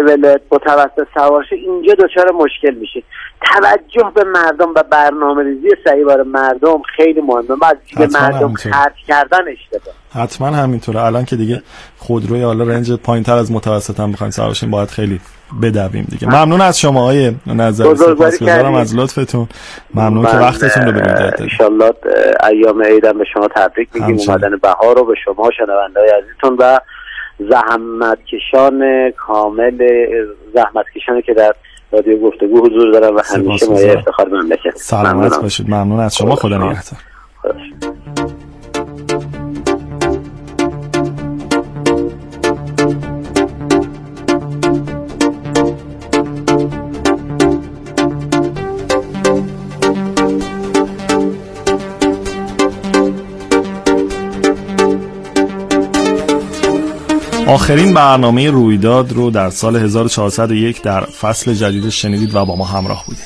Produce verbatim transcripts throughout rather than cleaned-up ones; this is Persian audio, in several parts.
به ولایت متوسط سوار شه، اینجا دچار مشکل میشه. توجه به مردم و برنامه‌ریزی صحیح برای مردم خیلی مهمه. بعد به مردم خرج کردن اشتباه. حتما همینطوره. الان که دیگه خودروی حالا رنج پایین‌تر از متوسط هم بخوایم سوار بشیم باید خیلی بدویم دیگه. ممنون از شما آقای نظری، سپاسگزارم از لطفتون. ممنون که وقتتون رو به ما دادید. ان شاءالله ایام عید به شما تبریک میگیم، اومدن بهار رو به شما شنونده‌های عزیزتون و زحمتکشان کامل زحمتکشانی که در رادیو گفتگو حضور دارن و همیشه مایه افتخار مملکت. سلامت باشید. ممنون از شما. خدا نگهدار. آخرین برنامه رویداد رو در سال هزار و چهارصد و یک در فصل جدید شنیدید و با ما همراه بودین.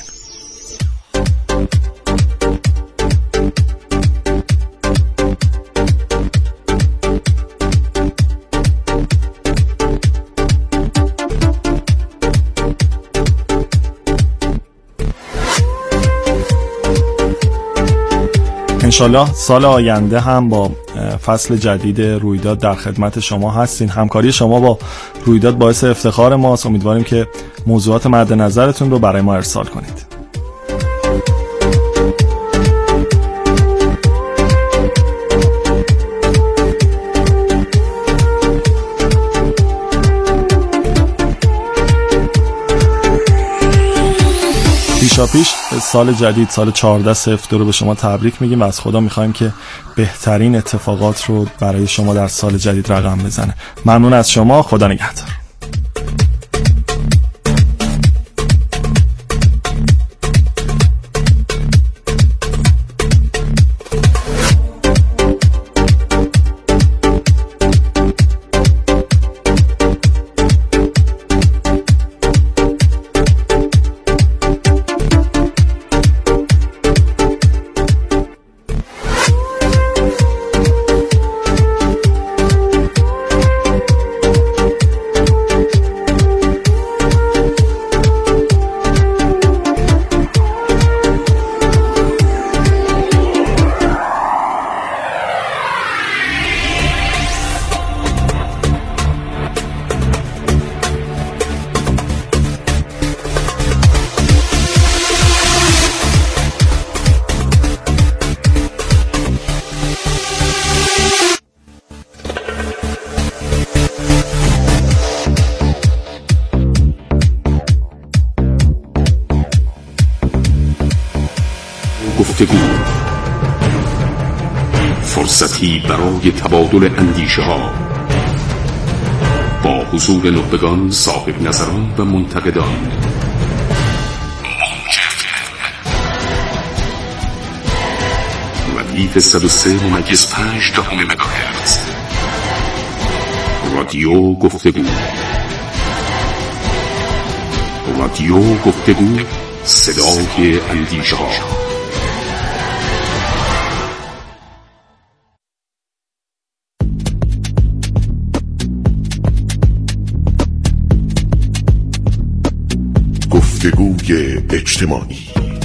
انشالله سال آینده هم با فصل جدید رویداد در خدمت شما هستین. همکاری شما با رویداد باعث افتخار ماست. امیدواریم که موضوعات مد نظرتون رو برای ما ارسال کنید. پیشاپیش سال جدید، سال چهارده صفر دو رو به شما تبریک میگیم و از خدا میخوایم که بهترین اتفاقات رو برای شما در سال جدید رقم بزنه. ممنون از شما. خدا نگهدار. گفتگو، فرصتی برای تبادل اندیشه ها با حضور نخبگان، صاحب نظران و منتقدان. ردیف صد و سه ممیز پنج دهم مگاهرتز. رادیو گفتگو. رادیو گفتگو، صدای اندیشه ها. گفتگوی اجتماعی.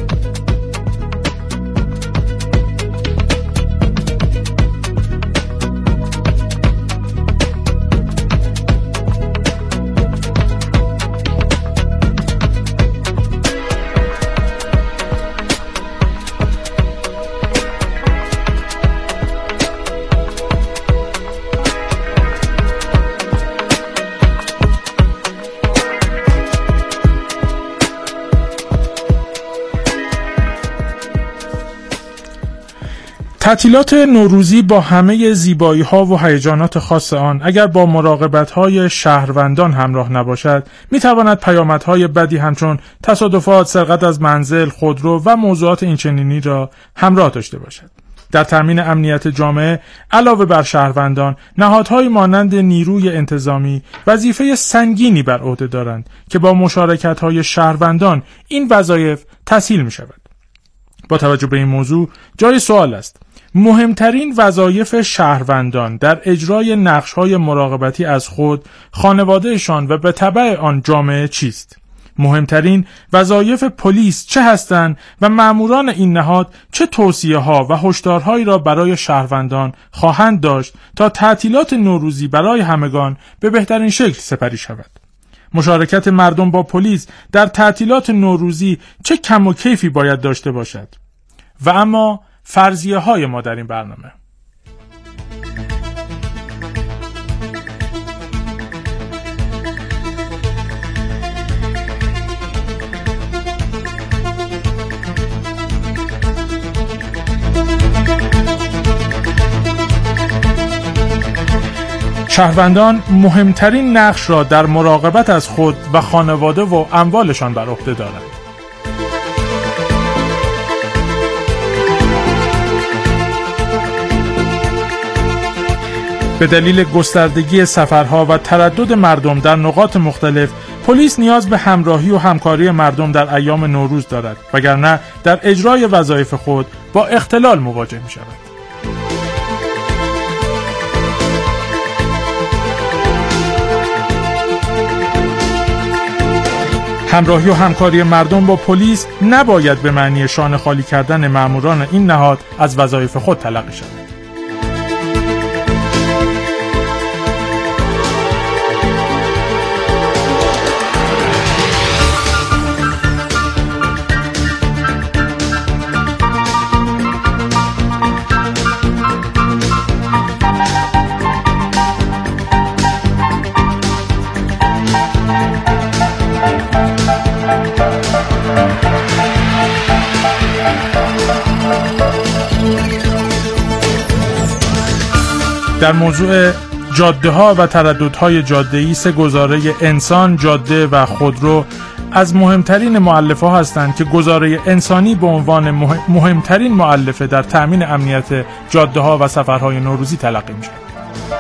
تعطیلات نوروزی با همه زیبایی‌ها و هیجانات خاص آن اگر با مراقبت‌های شهروندان همراه نباشد، می‌تواند پیامدهای بدی همچون تصادفات، سرقت از منزل، خودرو و موضوعات اینچنینی را همراه داشته باشد. در تامین امنیت جامعه علاوه بر شهروندان، نهادهای مانند نیروی انتظامی وظیفه سنگینی بر عهده دارند که با مشارکت‌های شهروندان این وظایف تسهیل می‌شود. با توجه به این موضوع جای سوال است: مهمترین وظایف شهروندان در اجرای نقش‌های مراقبتی از خود، خانوادهشان و به تبع آن جامعه چیست؟ مهمترین وظایف پلیس چه هستند و ماموران این نهاد چه توصیه‌ها و هشدارهایی را برای شهروندان خواهند داشت تا تعطیلات نوروزی برای همگان به بهترین شکل سپری شود؟ مشارکت مردم با پلیس در تعطیلات نوروزی چه کم و کیفی باید داشته باشد؟ و اما فرضیه های ما در این برنامه. شهروندان مهمترین نقش را در مراقبت از خود و خانواده و اموالشان بر عهده دارند. به دلیل گستردگی سفرها و تردد مردم در نقاط مختلف، پلیس نیاز به همراهی و همکاری مردم در ایام نوروز دارد، وگرنه در اجرای وظایف خود با اختلال مواجه می شود. همراهی و همکاری مردم با پلیس نباید به معنی شانه خالی کردن ماموران این نهاد از وظایف خود تلقی شود. در موضوع جاده ها و ترددهای جاده‌ای، سه گزاره انسان، جاده و خودرو از مهمترین مؤلفه ها هستند که گزاره انسانی به عنوان مهمترین مؤلفه در تأمین امنیت جاده ها و سفرهای نوروزی تلقی می شود.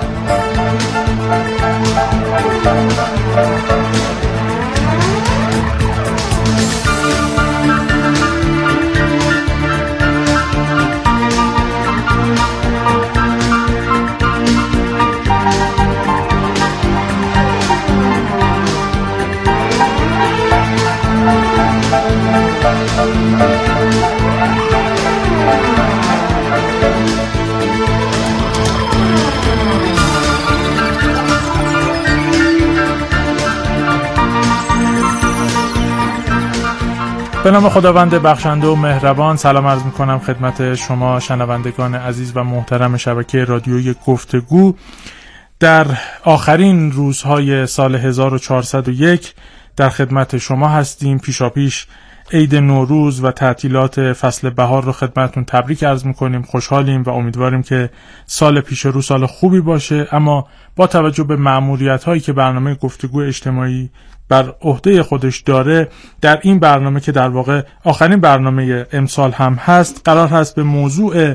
به نام خداوند بخشنده و مهربان، سلام عرض میکنم خدمت شما شنوندگان عزیز و محترم شبکه رادیویی گفتگو. در آخرین روزهای سال هزار و چهارصد و یک در خدمت شما هستیم. پیشاپیش عید نوروز و تعطیلات فصل بهار رو خدمتتون تبریک عرض میکنیم. خوشحالیم و امیدواریم که سال پیش رو سال خوبی باشه، اما با توجه به مأموریت هایی که برنامه گفتگو اجتماعی بر عهده خودش داره، در این برنامه که در واقع آخرین برنامه امسال هم هست، قرار هست به موضوع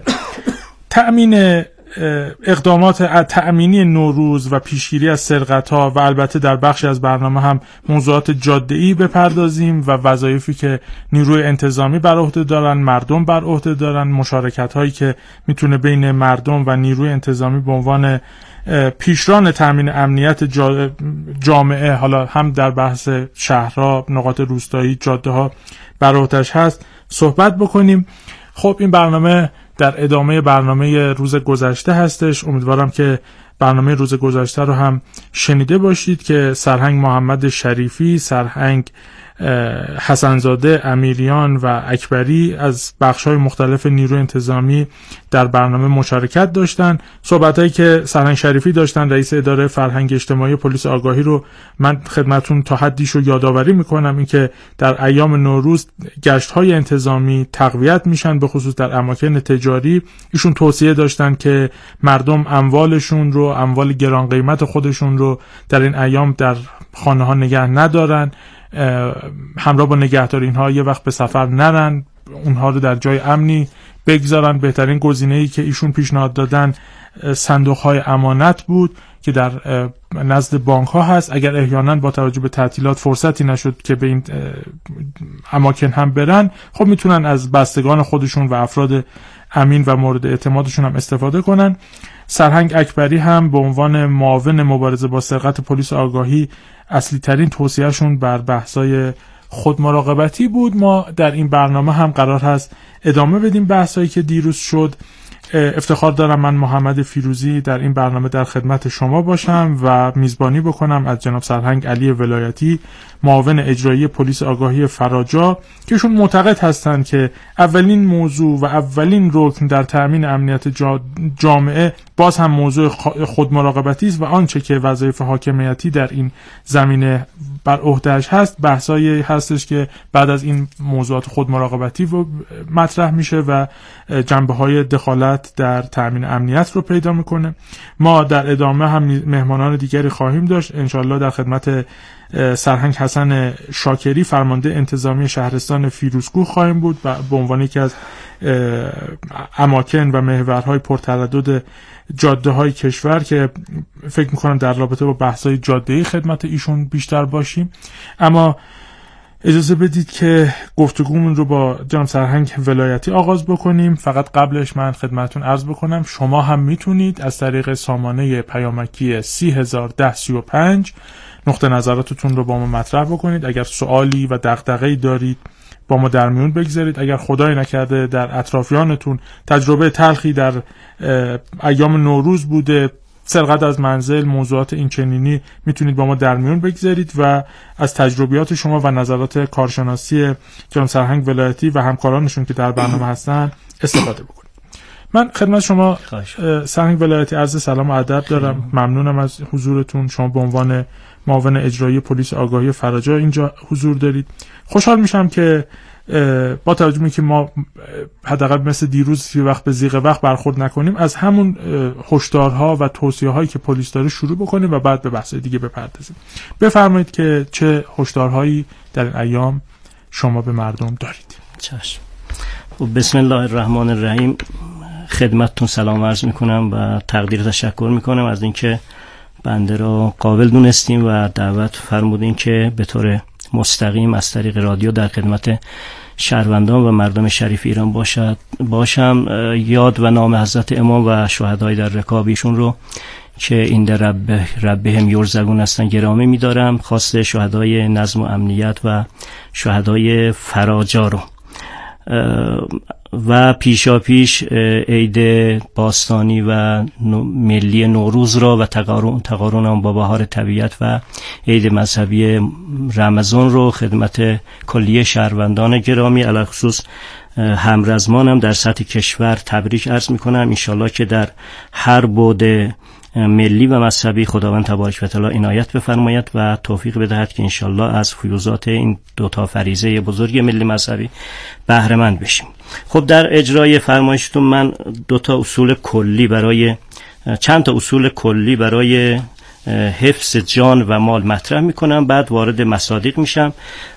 تأمین اقدامات تأمینی نوروز و پیشگیری از سرقت‌ها و البته در بخشی از برنامه هم موضوعات جاده‌ای بپردازیم و وظایفی که نیروی انتظامی بر عهده دارن، مردم بر عهده دارن، مشارکت‌هایی که میتونه بین مردم و نیروی انتظامی به عنوان پیشران تامین امنیت جامعه، حالا هم در بحث شهرها، نقاط روستایی، جاده‌ها بر عهده‌اش هست، صحبت بکنیم. خب این برنامه در ادامه برنامه روز گذشته هستش. امیدوارم که برنامه روز گذشته رو هم شنیده باشید که سرهنگ محمد شریفی، سرهنگ حسنزاده، امیریان و اکبری از بخش‌های مختلف نیروی انتظامی در برنامه مشارکت داشتن. صحبتایی که سرهنگ شریفی داشتن، رئیس اداره فرهنگ اجتماعی پلیس آگاهی، رو من خدمتتون تا حدیش رو یادآوری میکنم. این که در ایام نوروز گشت‌های انتظامی تقویت میشن، به خصوص در اماکن تجاری. ایشون توصیه داشتن که مردم اموالشون رو، اموال گران قیمت خودشون رو در این ایام در خانه‌ها نگه ندارن، همراه با نگهدار اینها یه وقت به سفر نرن، اونها رو در جای امنی بگذارن. بهترین گزینه‌ای که ایشون پیشنهاد دادن صندوق‌های امانت بود که در نزد بانک ها هست. اگر احیانا با توجه به تعطیلات فرصتی نشد که به این اماکن هم برن، خب میتونن از بستگان خودشون و افراد امین و مورد اعتمادشون هم استفاده کنن. سرهنگ اکبری هم به عنوان معاون مبارزه با سرقت پلیس آگاهی اصلی ترین توصیهشون بر بحثای خود مراقبتی بود. ما در این برنامه هم قرار هست ادامه بدیم بحثایی که دیروز شد. افتخار دارم من محمد فیروزی در این برنامه در خدمت شما باشم و میزبانی بکنم از جناب سرهنگ علی ولایتی، معاون اجرایی پلیس آگاهی فراجا، که ایشون معتقد هستند که اولین موضوع و اولین رکن در تأمین امنیت جامعه باز هم موضوع خودمراقبتی است و آنچه که وظایف حاکمیتی در این زمینه بر عهده‌اش هست بحثایی هستش که بعد از این موضوعات خودمراقبتی مطرح میشه و جنبه‌های دخالت در تأمین امنیت رو پیدا میکنه. ما در ادامه هم مهمانان دیگری خواهیم داشت انشالله. در خدمت سرهنگ حسن شاکری، فرمانده انتظامی شهرستان فیروزکوه خواهیم بود و به عنوان یکی از اماکن و محورهای پرتردد جاده های کشور که فکر میکنم در رابطه با بحث‌های جاده‌ای خدمت ایشون بیشتر باشیم. اما اجازه بدید که گفتگومون رو با جناب سرهنگ ولایتی آغاز بکنیم. فقط قبلش من خدمتتون عرض بکنم شما هم میتونید از طریق سامانه پیامکی سی هزار ده سی و پنج نقطه نظراتتون رو با ما مطرح بکنید. اگر سوالی و دغدغه‌ای دارید با ما در میون بگذارید. اگر خدای نکرده در اطرافیانتون تجربه تلخی در ایام نوروز بوده، سرقت از منزل، موضوعات این چنینی، میتونید با ما در میون بگذارید و از تجربیات شما و نظرات کارشناسی جناب سرهنگ ولایتی و همکارانشون که در برنامه هستن استفاده بکنید. من خدمت شما سرهنگ ولایتی عرض سلام و ادب دارم. ممنونم از حضورتون. شما به عنوان معاون اجرایی پلیس آگاهی فراجا اینجا حضور دارید. خوشحال میشم که با توجه به که ما حداقل مثل دیروز یه وقت به زیغ وقت برخورد نکنیم، از همون هشدارها و توصیه‌هایی که پلیس داره شروع بکنیم و بعد به بحث دیگه بپردازیم. بفرمایید که چه هشدارهایی در این ایام شما به مردم دارید. چشم. بسم الله الرحمن الرحیم. خدمتتون سلام عرض میکنم و تقدیر تشکر میکنم از اینکه بنده را قابل دونستیم و دعوت فرمودین که به طور مستقیم از طریق رادیو در خدمت شهروندان و مردم شریف ایران باشد باشم. یاد و نام حضرت امام و شهدای در رکابیشون رو که این در رب ربهم یرزقون هستن گرامی می‌دارم. خاص شهدای نظم و امنیت و شهدای فراجا رو و پیشا پیش عید باستانی و ملی نوروز را و تقارن تقارن آن با بهار طبیعت و عید مذهبی رمضان رو خدمت کلیه شهروندان گرامی علی خصوص همرزمانم در سطح کشور تبریک عرض میکنم. انشالله که در هر بعد ملی و مذهبی خداوند تبارک و تعالی عنایت بفرماید و توفیق بدهد که انشالله از فیوزات این دوتا فریضه بزرگ ملی مذهبی بهره مند بشیم. خب در اجرای فرمایشتون من دوتا اصول کلی برای چند تا اصول کلی برای حفظ جان و مال مطرح میکنم، بعد وارد مصادیق میشم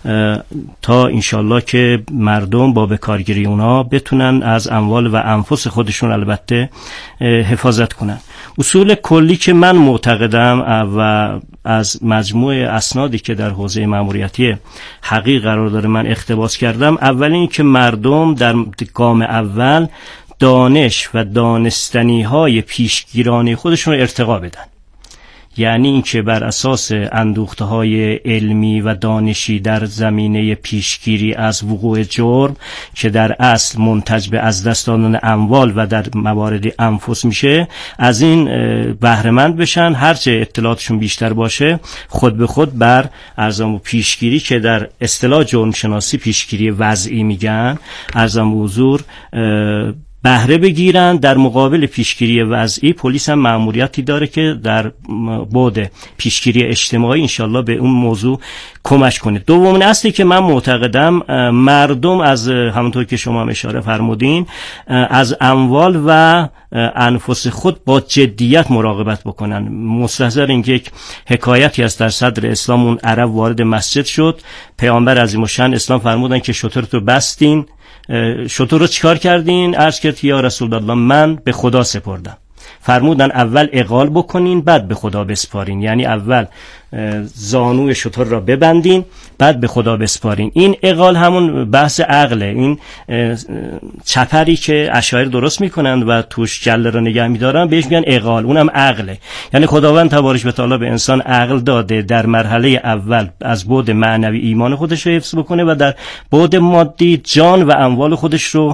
تا انشالله که مردم با بکارگیری اونا بتونن از اموال و انفس خودشون البته حفاظت کنن. اصول کلی که من معتقدم و از مجموع اسنادی که در حوزه ماموریتی حقیق قرار داره من اقتباس کردم، اولین که مردم در گام اول دانش و دانستنی های پیشگیرانه خودشون رو ارتقا بدن. یعنی این که بر اساس اندوخته های علمی و دانشی در زمینه پیشگیری از وقوع جرم که در اصل منتج به از دست دادن اموال و در موارد انفس میشه، از این بهره مند بشن. هرچه اطلاعاتشون بیشتر باشه خود به خود بر ارزم و پیشگیری که در اصطلاح جرم شناسی پیشگیری وضعی میگن ارزم حضور بهره بگیرن. در مقابل پیشگیری وضعی پلیس هم مأموریتی داره که در بعد پیشگیری اجتماعی انشالله به اون موضوع کمک کنه. دومین اصلی که من معتقدم مردم از همونطور که شما هم اشاره فرمودین از اموال و انفس خود با جدیت مراقبت بکنن. مستحضر این یک حکایتی است در صدر اسلام، اون عرب وارد مسجد شد، پیامبر عظیم الشأن اسلام فرمودن که شترتو بستین، شتر رو چیکار کردین؟ عرض کرد یا رسول الله من به خدا سپردم. فرمودن اول اقال بکنین بعد به خدا بسپارین، یعنی اول زانوی شتر را ببندین بعد به خدا بسپارین. این اقال همون بحث عقله، این چپری که اشاعره درست میکنند و توش جله را نگه میدارن بهش میگن اقال، اونم عقله. یعنی خداوند تبارک و تعالی به انسان عقل داده در مرحله اول از بعد معنوی ایمان خودش رو حفظ بکنه و در بعد مادی جان و اموال خودش رو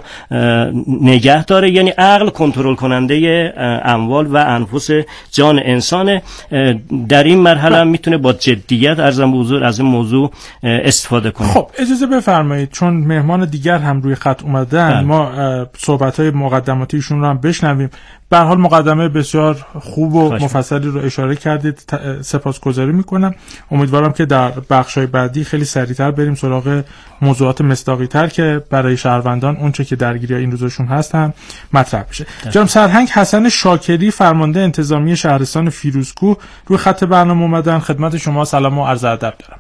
نگه داره. یعنی عقل کنترل کننده اموال و انفس جان انسان. در این مرحله میتونه با جدیت ارزم به حضور از این موضوع استفاده کنه. خب اجازه بفرمایید چون مهمان دیگر هم روی خط اومدن بله. ما صحبت‌های مقدماتیشون رو هم بشنویم. به هر حال مقدمه بسیار خوب و مفصلی رو اشاره کردید، سپاسگزاری میکنم. امیدوارم که در بخش‌های بعدی خیلی سریعتر بریم سراغ موضوعات مصداقی‌تر که برای شهروندان اونچه که درگیری این روزشون هستن مطرح بشه. جناب سرهنگ حسن شاکری فرمانده انتظامی شهرستان فیروزکوه روی خط برنامه اومدن. خدمت شما سلام و عرض ادب دارم.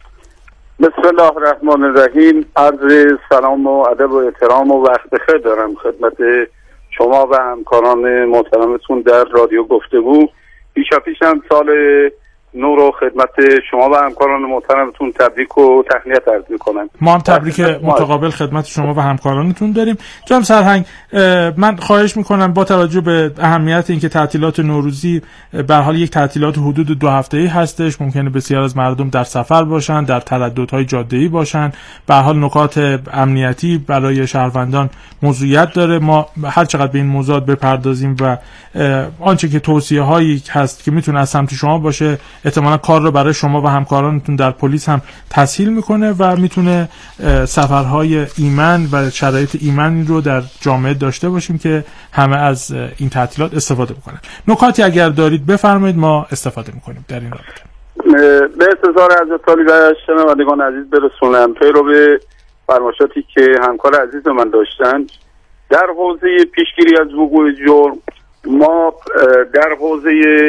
بسم الله الرحمن الرحیم. عرض سلام و ادب و احترام و وقت بخیر دارم خدمت شما و همکاران محترمتون در رادیو گفتگو. پیشا پیش هم سال نو رو خدمت شما و همکاران محترمتون تبریک و تهنیت عرض می‌کنم. ما هم تبریک متقابل خدمت شما و همکارانتون داریم. جناب سرهنگ من خواهش میکنم با توجه به اهمیت اینکه تعطیلات نوروزی به هر حال یک تعطیلات حدود دو هفته‌ای هستش، ممکنه بسیار از مردم در سفر باشن، در ترددهای جاده‌ای باشن، به هر حال نکات امنیتی برای شهروندان موضوعیت داره. ما هر چقدر به این موضوعات بپردازیم و آنچه که توصیه‌هایی هست که میتونه از سمت شما باشه احتمالاً کار رو برای شما و همکارانتون در پلیس هم تسهیل میکنه و میتونه سفرهای ایمن و شرایط ایمنی رو در جامعه داشته باشیم که همه از این تعطیلات استفاده بکنن. نکاتی اگر دارید بفرمایید، ما استفاده میکنیم در این رابطه. به استظهار حضرت عالی و شنوندگان عزیز برسونم پیرو به فرمایشاتی که همکار عزیز من داشتن در حوزه پیشگیری از وقوع جرم. ما در حوزه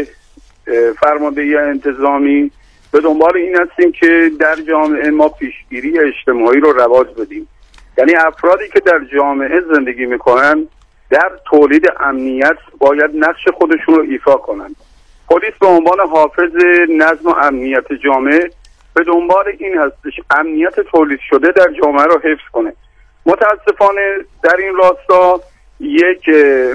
فرماندهی انتظامی به دنبال این هستیم که در جامعه ما پیشگیری اجتماعی رو رواج بدیم. یعنی افرادی که در جامعه زندگی میکنن در تولید امنیت باید نقش خودشون رو ایفا کنن. پلیس به عنوان حافظ نظم و امنیت جامعه به دنبال این هستش امنیت تولید شده در جامعه رو حفظ کنه. متاسفانه در این راستا یک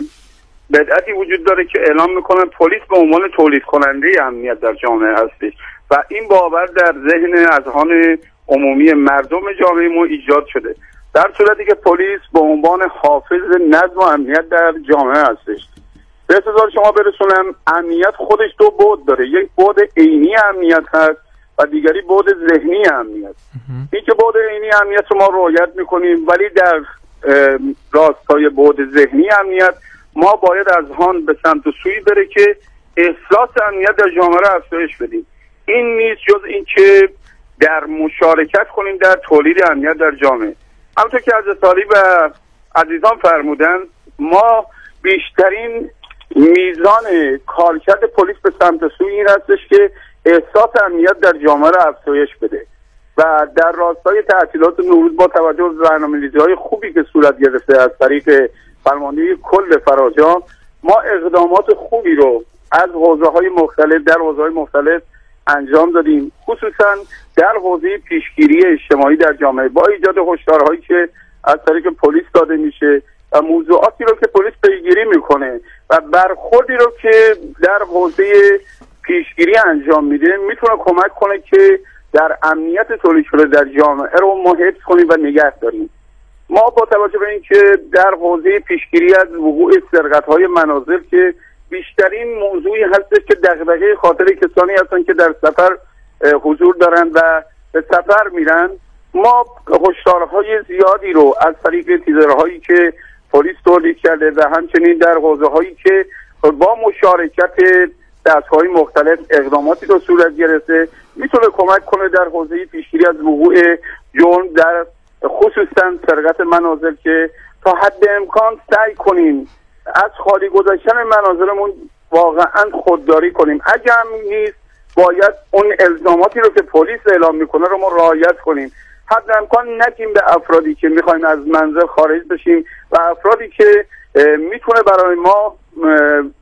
بدعتی وجود داره که اعلام میکنن پلیس به عنوان تولید کننده امنیت در جامعه هستش و این باور در ذهن اذهان عمومی مردم جامعه ما ایجاد شده، در صورتی که پلیس به عنوان حافظ نظم و امنیت در جامعه هستش. به انتظار شما برسونم امنیت خودش دو بعد داره، یک بعد عینی امنیت هست و دیگری بعد ذهنی امنیت. این که بعد عینی امنیت رو ما رعایت میکنیم، ولی در راستای بعد ذهنی امنیت ما باید از هان به سمت سوی بره که احساس امنیت در جامعه را افزایش بدیم. این نیست جز این که در مشارکت کنیم در تولید امنیت در جامعه. همونطور که حضرت عالی و عزیزان فرمودن ما بیشترین میزان کارکرد پلیس به سمت سوی این هستش که احساس امنیت در جامعه را افزایش بده و در راستای تعطیلات نوروز با توجه به برنامه‌ریزی‌های خوبی که صورت گرفته از طریق فرماندهی کل فراجام ما اقدامات خوبی رو از حوزه‌های مختلف در حوزه‌های مختلف انجام دادیم، خصوصا در حوزه پیشگیری اجتماعی در جامعه با ایجاد هشدارهایی که از طریق پلیس داده میشه و موضوعاتی رو که پلیس پیگیری میکنه و برخوردی رو که در حوزه پیشگیری انجام میده میتونه کمک کنه که در امنیت تولید شده در جامعه رو ما حفظ کنیم و نگه داریم. ما با توجه به اینکه در حوزه پیشگیری از وقوع سرقت‌های منازل که بیشترین موضوعی هستش که دغدغه خاطر کسانی هستن که در سفر حضور دارن و به سفر میرن، ما هشدارهای زیادی رو از طریق تیزرهایی که پلیس تولید کرده و همچنین در حوزه‌هایی که با مشارکت دستگاه‌های مختلف اقداماتی رو صورت گرفته میتونه کمک کنه در حوزه پیشگیری از وقوع جرم در خصوصا سرقت منازل که تا حد امکان سعی کنیم از خالی گذاشتن منازلمون واقعا خودداری کنیم. اگه هم نیست باید اون الزاماتی رو که پلیس اعلام میکنه رو ما رعایت کنیم. حد امکان نگیم به افرادی که میخوایم از منزل خارج بشیم و افرادی که میتونه برای ما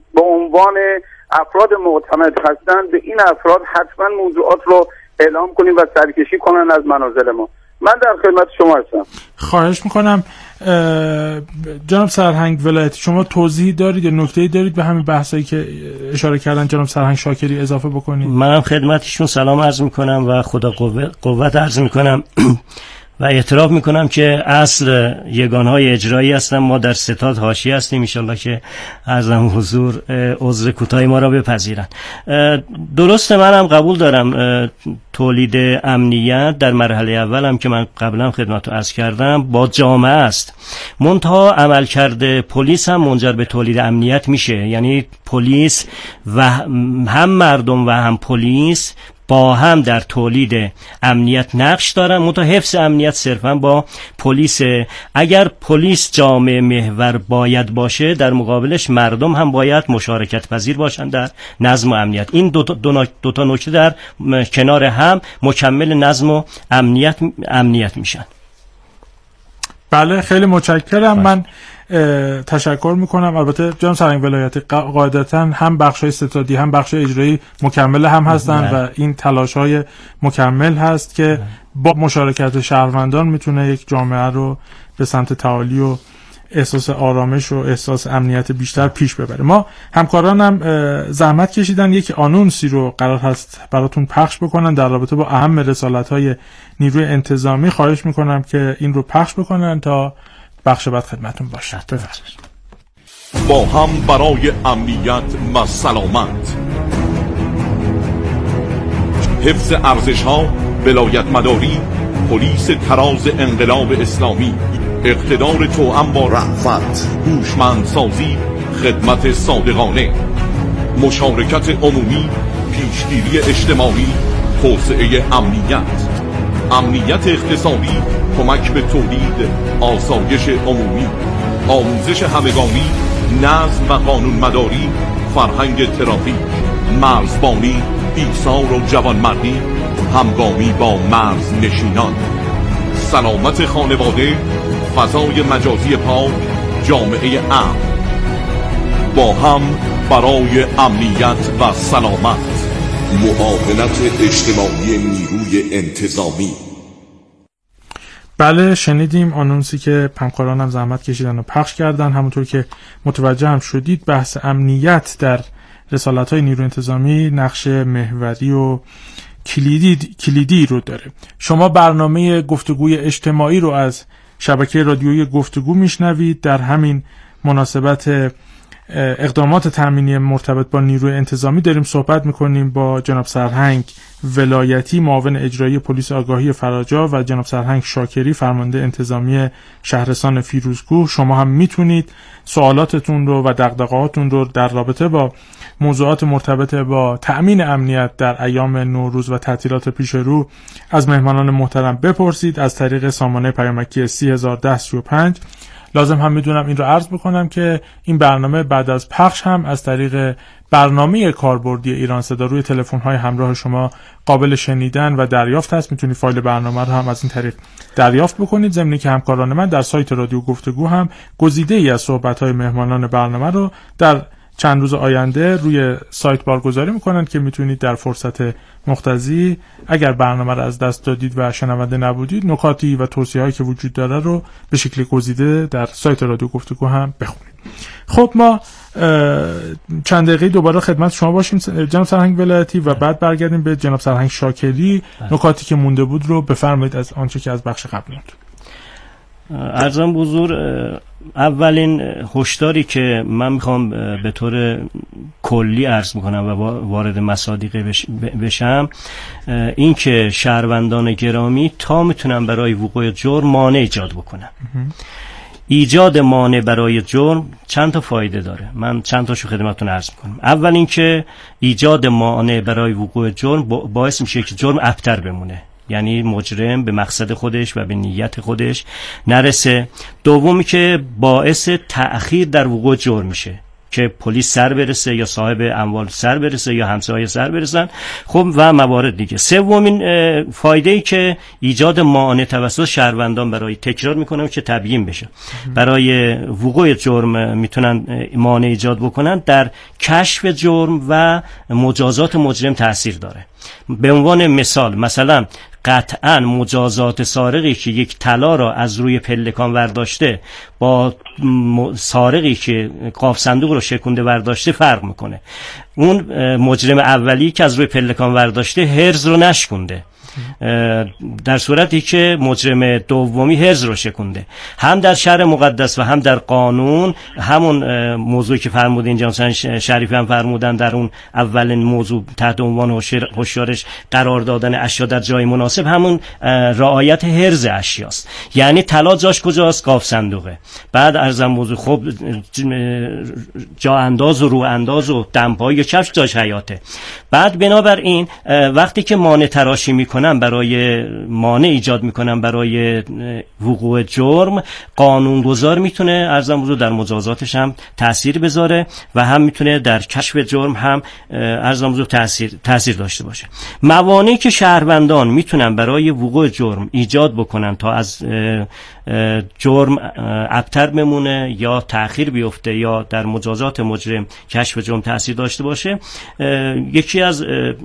به عنوان افراد معتمد هستند به این افراد حتما موضوعات رو اعلام کنیم و سرکشی کنن از منازل ما. من در خدمت شما هستم. خواهش میکنم. جناب سرهنگ ولایتی، شما توضیح دارید یا نکته‌ای دارید به همین بحثایی که اشاره کردن جناب سرهنگ شاکری اضافه بکنید؟ منم خدمتشون سلام عرض میکنم و خدا قوت عرض میکنم و اعتراف میکنم که اصل یگانهای اجرایی هستم. ما در ستاد حاشیه هستیم، انشالله که عرضم حضور عذر کوتاهی ما را بپذیرن. درسته، منم قبول دارم تولید امنیت در مرحله اول هم که من قبلا خدمتو عرض کردم با جامعه است، منتها عمل کرده پلیس هم منجر به تولید امنیت میشه. یعنی پلیس و هم مردم و هم پلیس با هم در تولید امنیت نقش دارن، منتها حفظ امنیت صرفا با پلیس. اگر پلیس جامعه محور باید باشه، در مقابلش مردم هم باید مشارکت پذیر باشن در نظم و امنیت. این دو تا دو, دو تا نکته در کنار هم مکمل نظم و امنیت امنیت میشن. بله، خیلی متشکرم. من تشکر میکنم. البته جناب سرهنگ ولایتی قاعدتا هم بخشای ستادی هم بخشای اجرایی مکمل هم هستن و این تلاش‌های مکمل هست که با مشارکت شهروندان میتونه یک جامعه رو به سمت تعالی و احساس آرامش و احساس امنیت بیشتر پیش ببره. ما همکارانم زحمت کشیدن یک آنونسی رو قرار هست براتون پخش بکنن در رابطه با اهم رسالت‌های نیروی انتظامی. خواهش میکنم که این رو پخش بکنن تا بخش بعد خدمتون باشد. بفرمایید. با هم برای امنیت و سلامت، حفظ ارزش‌ها، ولایت مداری، پلیس تراز انقلاب اسلامی، اقتدار توأم با رأفت، هوشمندسازی، خدمت صادقانه، مشارکت عمومی، پیشگیری اجتماعی، توسعه امنیت، امنیت اقتصادی، کمک به تولید، آسایش عمومی، آموزش همگانی، نظم و قانون مداری، فرهنگ ترافیک، مرزبانی، ایثار و جوانمردی، همگامی با مرز نشینان، سلامت خانواده، فضای مجازی پاک، جامعه امن. با هم برای امنیت و سلامت، معاونت اجتماعی نیروی انتظامی. بله، شنیدیم آنونسی که همکارانم زحمت کشیدن و پخش کردن. همونطور که متوجه هم شدید بحث امنیت در رسالت‌های نیروی انتظامی نقش محوری و کلیدی کلیدی رو داره. شما برنامه گفتگوی اجتماعی رو از شبکه رادیویی گفتگو میشنوید. در همین مناسبت اقدامات تامینی مرتبط با نیروی انتظامی داریم صحبت میکنیم با جناب سرهنگ ولایتی، معاون اجرایی پلیس آگاهی فراجا، و جناب سرهنگ شاکری، فرمانده انتظامی شهرستان فیروزکوه. شما هم میتونید سوالاتتون رو و دغدغه‌هاتون رو در رابطه با موضوعات مرتبط با تأمین امنیت در ایام نوروز و تعطیلات پیش رو از مهمانان محترم بپرسید از طریق سامانه پیامکی سی هزار و ده سی و پنج. لازم هم میدونم این رو عرض بکنم که این برنامه بعد از پخش هم از طریق برنامه کاربردی ایران صدا روی تلفن‌های همراه شما قابل شنیدن و دریافت هست. میتونید فایل برنامه رو هم از این طریق دریافت بکنید. ضمن که همکاران من در سایت رادیو گفتگو هم گزیده‌ای از صحبت‌های مهمانان برنامه رو در چند روز آینده روی سایت بارگذاری میکنن که میتونید در فرصت مقتضی اگر برنامه رو از دست دادید و شنونده نبودید نکاتی و توصیه‌هایی که وجود داره رو به شکل گزیده در سایت رادیو گفتگو هم بخونید. خب ما چند دقیقه دوباره خدمت شما باشیم جناب سرهنگ ولایتی و بعد برگردیم به جناب سرهنگ شاکری. نکاتی که مونده بود رو بفرمایید از آنچه که از بخش قبل موند. عرضم حضور، اولین هشداری که من میخوام به طور کلی عرض میکنم و وارد مصادیق بشم این که شهروندان گرامی تا میتونن برای وقوع جرم مانع ایجاد بکنن. ایجاد مانع برای جرم چند تا فایده داره، من چند تاشو خدمتتون عرض میکنم. اول این که ایجاد مانع برای وقوع جرم باعث میشه که جرم ابتر بمونه، یعنی مجرم به مقصد خودش و به نیت خودش نرسه. دومی که باعث تأخیر در وقوع جرم میشه، که پلیس سر برسه یا صاحب اموال سر برسه یا همسایه سر برسن. خب و موارد دیگه. سومین فایده ای که ایجاد معانه توسط شهروندان برای تکرار میکنم که تبیین بشه، برای وقوع جرم میتونن معانه ایجاد بکنن، در کشف جرم و مجازات مجرم تاثیر داره. به عنوان مثال، مثلا قطعا مجازات سارقی که یک طلا را از روی پلکان ورداشته با سارقی که قاف صندوق رو شکونده ورداشته فرق میکنه. اون مجرم اولی که از روی پلکان ورداشته حرز رو نشکونده، در صورتی که مجرم دومی حرز رو شکونده. هم در شرع مقدس و هم در قانون همون موضوعی که فرمودین جناب شریفی هم فرمودن در اون اولین موضوع تحت عنوان هوشیارش قرار دادن اشیا در جای مناسب، همون رعایت حرز اشیاست. یعنی طلا جاش کجاست؟ قاف صندوقه. بعد ارزم موضوع خب جا انداز و رو انداز و دمپایی و کفش جاش حیاته. بعد بنابراین وقتی که مانع تراشی میکنن، برای مانع ایجاد میکنن برای وقوع جرم، قانونگذار میتونه ارزم حضور در مجازاتش هم تاثیر بذاره و هم میتونه در کشف جرم هم ارزم حضور تاثیر تاثیر داشته باشه. موانعی که شهروندان میتونن برای وقوع جرم ایجاد بکنن تا از جرم ابتر بمونه یا تأخیر بیفته یا در مجازات مجرم کشف جرم تاثیر داشته باشه، یکی از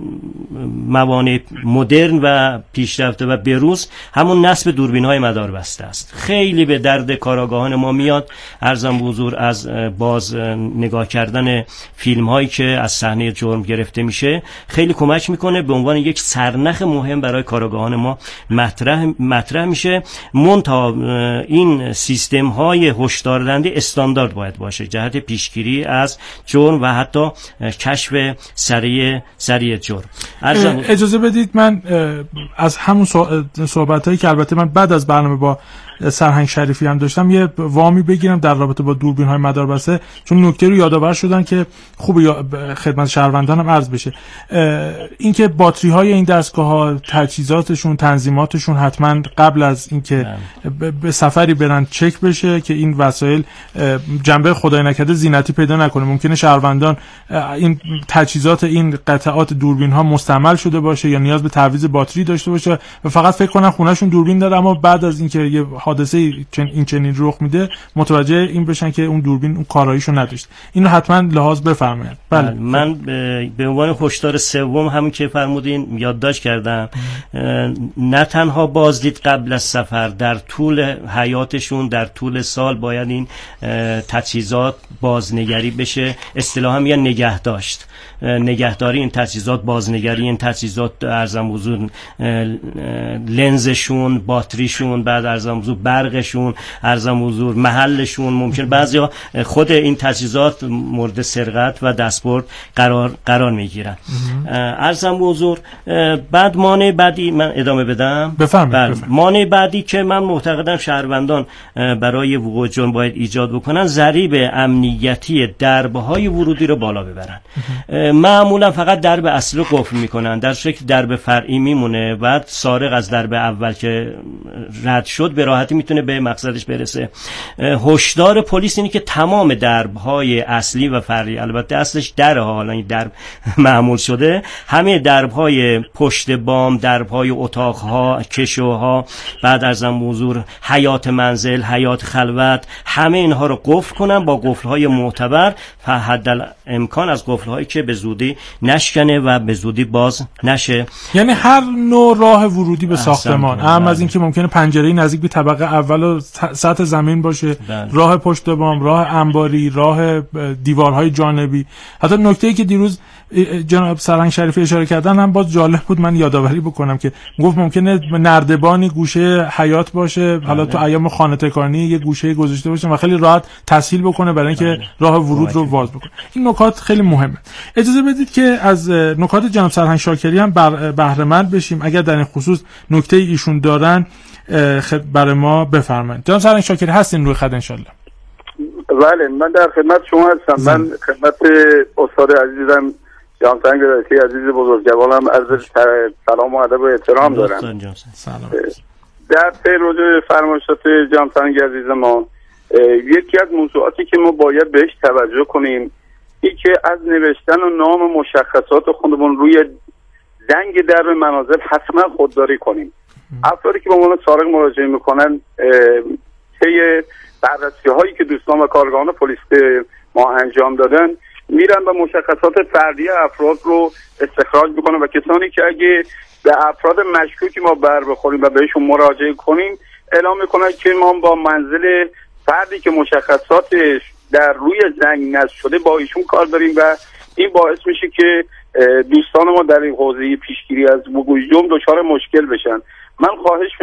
موانع مدرن و پیشرفته و بروز همون نصب دوربین‌های مداربسته است. خیلی به درد کاراگاهان ما میاد ارزم به حضور از باز نگاه کردن فیلم هایی که از صحنه جرم گرفته میشه، خیلی کمک میکنه، به عنوان یک سرنخ مهم برای کاراگاهان ما مطرح مطرح میشه. منتها این سیستم های هشدار دهنده استاندارد باید باشه جهت پیشگیری از جرم و حتی کشف سریع سریع جرم. اجازه بدید من از همون صحبتایی که البته من بعد از برنامه با سرهنگ شریفی هم داشتم یه وامی بگیرم در رابطه با دوربین های مداربسته، چون نکته رو یادآور شدن که خوب خدمت شهروندان هم عرض بشه. اینکه باتری های این دستگاه ها، تجهیزاتشون، تنظیماتشون حتما قبل از اینکه به سفری برن چک بشه که این وسایل جنبه خدای نکرده زینتی پیدا نکنه. ممکنه شهروندان این تجهیزات این قطعات دوربین ها مستعمل شده باشه یا نیاز به تعویض باتری داشته باشه و فقط فکر کنن خونهشون دوربین داره، اما بعد از اینکه یه حادثه این چنین رخ میده متوجه این بشن که اون دوربین اون کاراییشو نداشت. اینو حتما لحاظ بفرمایید. بله. من به عنوان هشدار سوم همون که فرمودین یادداشت کردم، نه تنها بازدید قبل از سفر، در طول حیاتشون در طول سال باید این تجهیزات بازنگری بشه. اصطلاحا میگن نگه داشت، نگهداری این تجهیزات، بازنگری این تجهیزات، ارزم حضور لنزشون، باتریشون، بعد ارزم حضور برقشون، ارزم حضور محلشون. ممکن بعضیا خود این تجهیزات مورد سرقت و دستبرد قرار قرار میگیرن. ارزم حضور بعد مانع بعدی من ادامه بدم. بفرمایید. مانع بعدی که من معتقدم شهروندان برای وقوع جرم باید ایجاد بکنن، ضریب امنیتی دربهای ورودی رو بالا ببرن. معمولا فقط درب اصلی رو قفل میکنن، در صورتی که درب فرعی میمونه. بعد سارق از درب اول که رد شد به راحتی میتونه به مقصدش برسه. هشدار پلیس اینه که تمام درب‌های اصلی و فرعی، البته اصلش در حالا این درب معمول شده، همه درب‌های پشت بام، درب‌های اتاق‌ها، کشوها، بعد ارزم حضور حیات منزل، حیات خلوت، همه اینها رو قفل کنن با قفل‌های معتبر، حدالامکان از قفل‌هایی که به زودی نشکنه و به زودی باز نشه. یعنی هر نوع راه ورودی به ساختمان، هم از اینکه ممکنه پنجره نزدیک به طبقه اول و سطح زمین باشه، بله. راه پشت بام، راه انباری، راه دیوارهای جانبی. حتی نکته‌ای که دیروز جناب سرهنگ شریفی اشاره کردن هم باز جالب بود، من یادآوری بکنم که گفت ممکنه نردبانی گوشه حیات باشه، بله. حالا تو ایام خانه تکانی یه گوشه گذاشته باشه و خیلی راحت تسهیل بکنه برای اینکه بله. راه ورود بله. رو باز بکنه. این نکات خیلی مهمه. اجازه بدید که از نکات جناب سرهنگ شاکری هم بهره مند بشیم. اگر در این خصوص نکته ایشون دارن برای ما بفرمایید. جناب سرهنگ شاکری هستین روی خط ان شاء الله؟ بله، من در خدمت شما هستم. زن. من خدمت استاد عزیزم جناب سرهنگ عزیز بزرگوارم عرض سلام و ادب و احترام دارم. سلام. در پیروز فرمایشات جناب سرهنگ عزیز ما یکی از موضوعاتی که ما باید بهش توجه کنیم این که از نوشتن و نام مشخصات خودمون روی زنگ درب منازل حتما خودداری کنیم. افرادی که به عنوان سارق مراجعه میکنن طی بررسی هایی که دوستان و کارگاهان پلیس ما انجام دادن میرن و مشخصات فردی افراد رو استخراج میکنن و کسانی که اگه به افراد مشکوکی ما بر بخوریم و بهشون مراجعه کنیم اعلام میکنن که ما با منزل فردی که مشخصاتش در روی زنگ نصب شده با ایشون کار داریم و این باعث میشه که دوستان ما در این حوزه پیشگیری از وقوع جرم دچار مشکل بشن. من خواهش